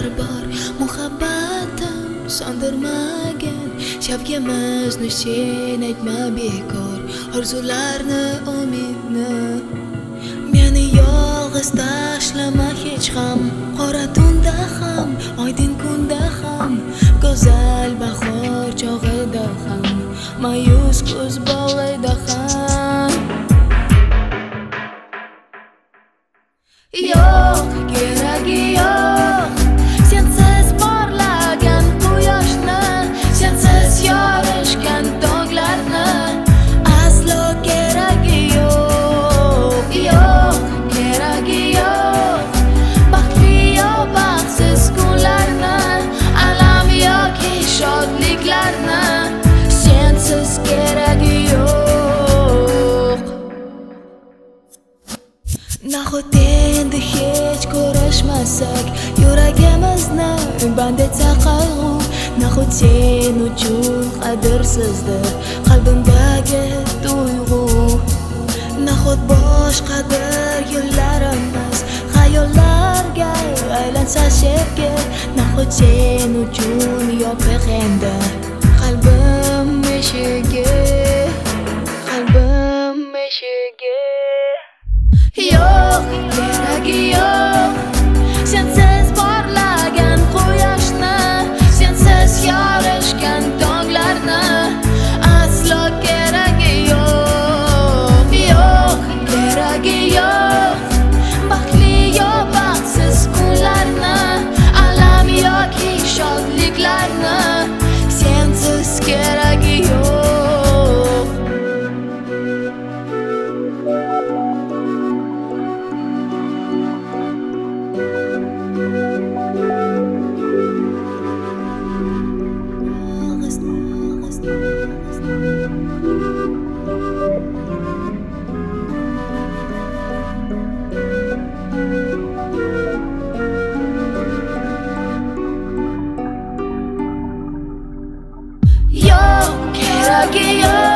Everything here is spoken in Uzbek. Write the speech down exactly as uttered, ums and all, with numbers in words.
bor muhabbatim so'ndirmagan shavkimizni sen aytma bekor orzularni umidni meni yolg'iz tashlama hech ham qora tunda ham oydin kunda ham go'zal bahor chog'ida ham ma'yus ko'z bog'ida ham yo'q keragi yo'q sensiz porlagan quyoshni sensiz yorishgan tog'larni aslo keragi yo'q yo'q keragi yo'q baxtli yo baxtsiz kunlarni alam yoki shodliklarni sensiz keragi yo'q nahot endi hech ko'rishmasak yuragimizni band etsa qayg'u nahot sen uchun qadrsizdir qalbimdagi tuyg'u nahot boshqadir yo'llarimiz xayollarga aylansa sevgi nahot sen uchun yopiq endi qalbim eshigi qalbim eshigi yo'q keragi yo'q sensiz porlagan quyoshni sensiz yorishgan tog'larni aslo keragi yo'q yo'q keragi yo'q baxtli yo baxtsiz kunlarni alam yoki shodliklarni sensiz keragi yo'q Yo, keragi yo